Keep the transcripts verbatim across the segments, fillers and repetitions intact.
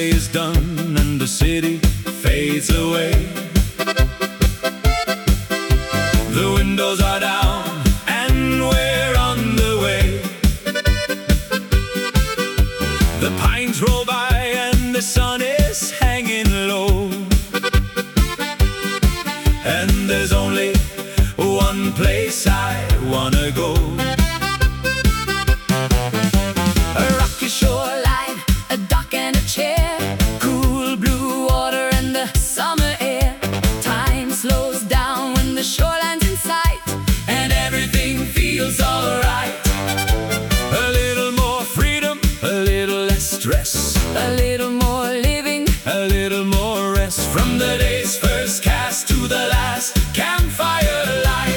day is done and the city fades away. The windows are down and we're on the way. The pines roll by and the sun is hanging low, and there's only one place I wanna go. A rocky shoreline, a dock and a chair, cool blue water and the summer air. Time slows down when the shoreline's in sight, and everything feels alright. A little more freedom, a little less stress, A little more living, a little more rest. From the day's first cast to the last campfire light.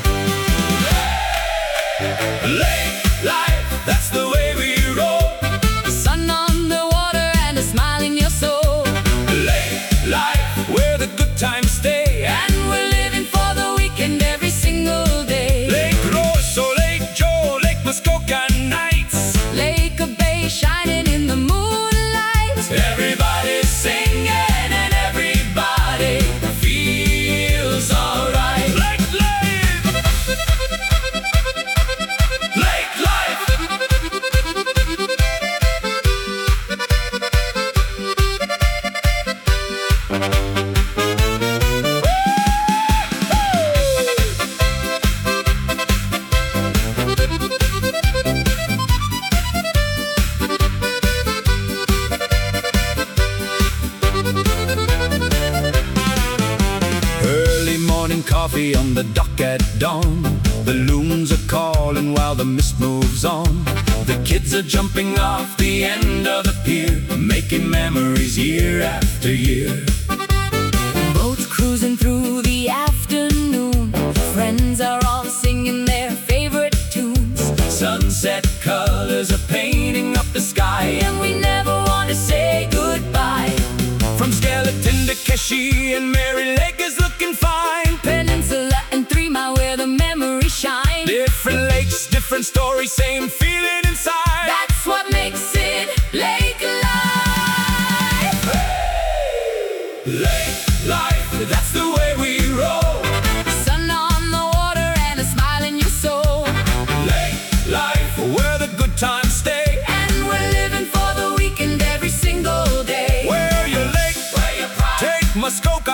Lake life, that's the way we roll. sun on the water and a smile in your soul. Lake life, where the good times stay, And we're living for the weekend every single day. Lake Rosso, Lake Joe, Lake Muskoka nights. Lake of Bay shining in the moonlight. Everybody's singing and everybody feels alright. Lake life, Lake life. Early morning coffee on the dock at dawn. The loons are calling while the mist moves on. The kids are jumping off the end of the pier, making memories year after year. Boats cruising through the afternoon. Friends are all singing their favorite tunes. Sunset colors are painting up the sky, And we never want to say goodbye. from Skeleton to Keshi and Mary Lake is looking fine. Peninsula and Three Mile where the memories shine. Different lakes, different stories, same feeling inside. That's what makes it Lake Life. Lake life, that's the way we roll. Sun on the water and a smile in your soul. Lake life, where the good times stay. And we're living for the weekend every single day. Where your lake, Where your pride, take Muskoka